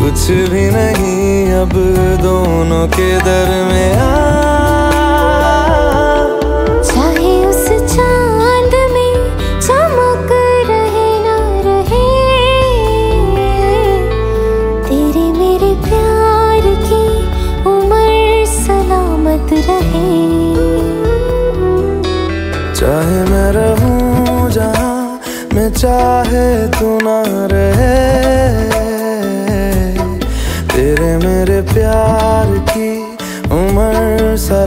कुछ भी नहीं अब दोनों के दरमियां। चाहे उस चांद में चमक रहे ना रहे, तेरे मेरे प्यार की उम्र सलामत रहे। चाहे मैं रहूं जहां मैं चाहे तू ना रहे, तेरे मेरे प्यार की उम्र